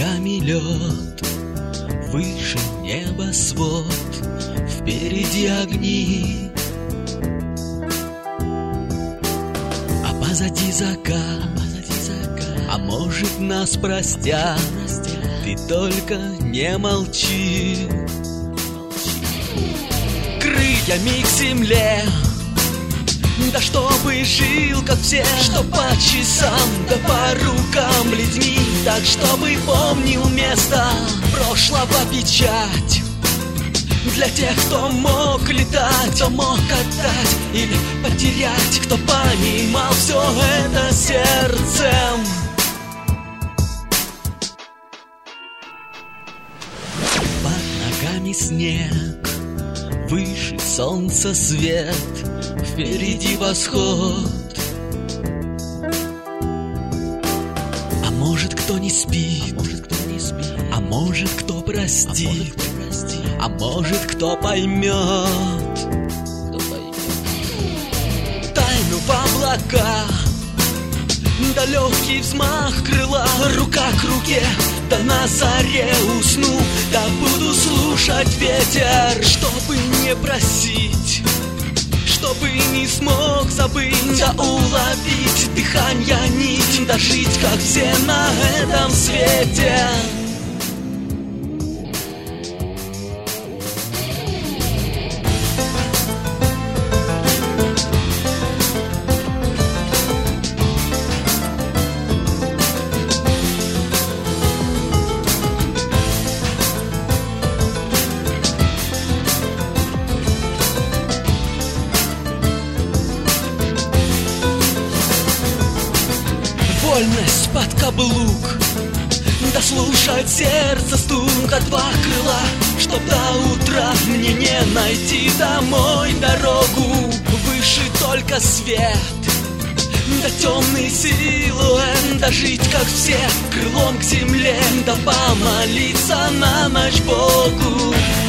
ногами лед, выше небосвод, впереди огни, а позади закат, а может нас простят. Ты только не молчи. Крыльями к земле, да чтобы жил, как все, что по часам, да по рукам людьми, так чтобы помнил место прошлого печать. Для тех, кто мог летать, кто мог отдать или потерять, кто понимал все это сердцем. Под ногами снег, выше солнца свет, впереди восход. А может, кто не спит, а может, кто простит, а может, кто поймет тайну в облаках, да легкий взмах крыла, рука к руке, да на заре усну, да буду слушать ветер, чтобы не просить, чтобы не смог забыть, да уловить дыханья нить, да жить, как все на этом свете. Вольность под каблук, да слушать сердце стук от два крыла, чтоб до утра мне не найти домой дорогу. Выше только свет, да темный силуэт, да жить как все, крылом к земле, да помолиться на ночь Богу.